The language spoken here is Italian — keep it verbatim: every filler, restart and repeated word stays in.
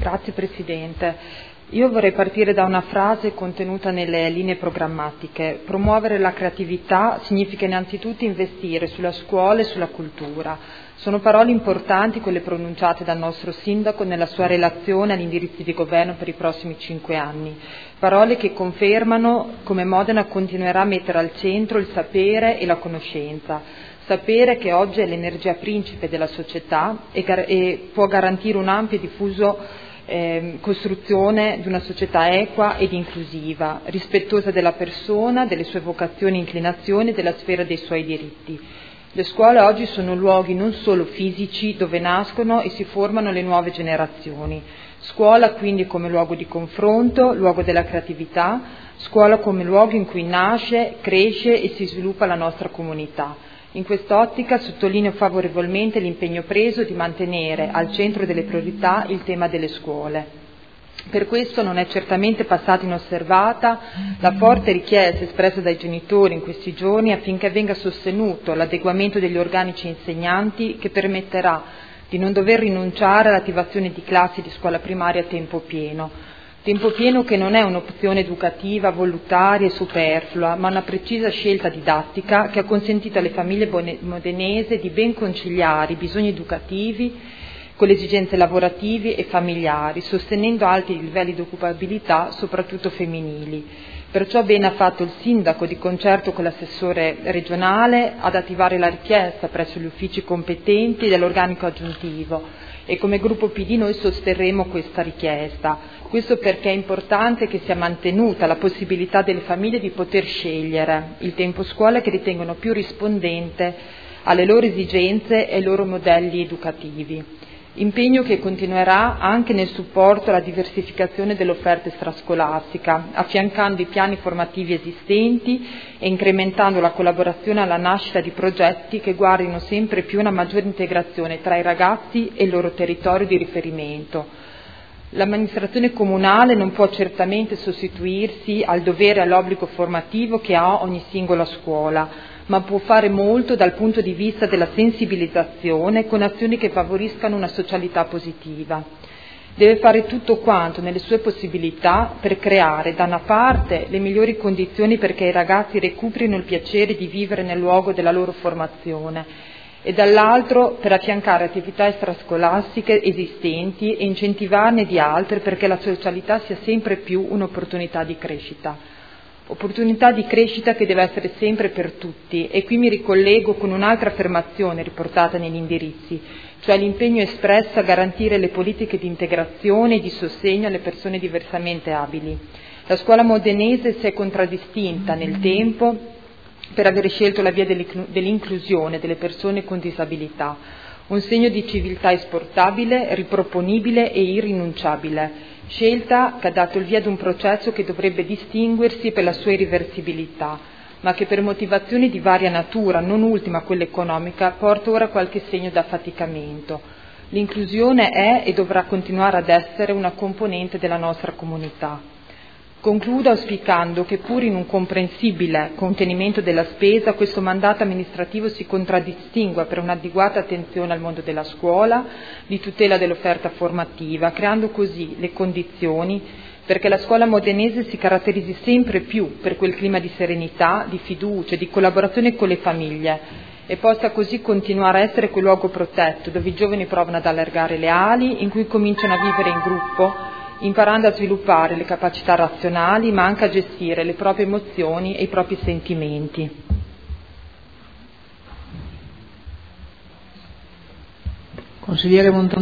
Grazie Presidente. Io vorrei partire da una frase contenuta nelle linee programmatiche. Promuovere la creatività significa innanzitutto investire sulla scuola e sulla cultura. Sono parole importanti quelle pronunciate dal nostro Sindaco nella sua relazione agli indirizzi di governo per i prossimi cinque anni. Parole che confermano come Modena continuerà a mettere al centro il sapere e la conoscenza. Sapere che oggi è l'energia principe della società e, gar- e può garantire un ampio e diffuso Eh, costruzione di una società equa ed inclusiva, rispettosa della persona, delle sue vocazioni e inclinazioni e della sfera dei suoi diritti. Le scuole oggi sono luoghi non solo fisici dove nascono e si formano le nuove generazioni. Scuola quindi come luogo di confronto, luogo della creatività, scuola come luogo in cui nasce, cresce e si sviluppa la nostra comunità. In quest'ottica sottolineo favorevolmente l'impegno preso di mantenere al centro delle priorità il tema delle scuole. Per questo non è certamente passata inosservata la forte richiesta espressa dai genitori in questi giorni affinché venga sostenuto l'adeguamento degli organici insegnanti che permetterà di non dover rinunciare all'attivazione di classi di scuola primaria a tempo pieno. Tempo pieno che non è un'opzione educativa, volontaria e superflua, ma una precisa scelta didattica che ha consentito alle famiglie modenesi di ben conciliare i bisogni educativi con le esigenze lavorative e familiari, sostenendo alti livelli di occupabilità, soprattutto femminili. Perciò bene ha fatto il Sindaco, di concerto con l'assessore regionale, ad attivare la richiesta presso gli uffici competenti dell'organico aggiuntivo e come gruppo P D noi sosterremo questa richiesta. Questo perché è importante che sia mantenuta la possibilità delle famiglie di poter scegliere il tempo scuola che ritengono più rispondente alle loro esigenze e ai loro modelli educativi. Impegno che continuerà anche nel supporto alla diversificazione dell'offerta extrascolastica, affiancando i piani formativi esistenti e incrementando la collaborazione alla nascita di progetti che guardino sempre più una maggiore integrazione tra i ragazzi e il loro territorio di riferimento. L'amministrazione comunale non può certamente sostituirsi al dovere e all'obbligo formativo che ha ogni singola scuola, ma può fare molto dal punto di vista della sensibilizzazione con azioni che favoriscano una socialità positiva. Deve fare tutto quanto nelle sue possibilità per creare da una parte le migliori condizioni perché i ragazzi recuperino il piacere di vivere nel luogo della loro formazione e dall'altro per affiancare attività extrascolastiche esistenti e incentivarne di altre perché la socialità sia sempre più un'opportunità di crescita. Opportunità di crescita che deve essere sempre per tutti e qui mi ricollego con un'altra affermazione riportata negli indirizzi, cioè l'impegno espresso a garantire le politiche di integrazione e di sostegno alle persone diversamente abili. La scuola modenese si è contraddistinta nel tempo per aver scelto la via dell'inclusione delle persone con disabilità, un segno di civiltà esportabile, riproponibile e irrinunciabile, scelta che ha dato il via ad un processo che dovrebbe distinguersi per la sua irreversibilità, ma che per motivazioni di varia natura, non ultima quella economica, porta ora qualche segno d'affaticamento. L'inclusione è e dovrà continuare ad essere una componente della nostra comunità. Concludo auspicando che pur in un comprensibile contenimento della spesa questo mandato amministrativo si contraddistingua per un'adeguata attenzione al mondo della scuola, di tutela dell'offerta formativa, creando così le condizioni perché la scuola modenese si caratterizzi sempre più per quel clima di serenità, di fiducia, di collaborazione con le famiglie e possa così continuare a essere quel luogo protetto dove i giovani provano ad allargare le ali, in cui cominciano a vivere in gruppo, imparando a sviluppare le capacità razionali ma anche a gestire le proprie emozioni e i propri sentimenti. Consigliere Montan-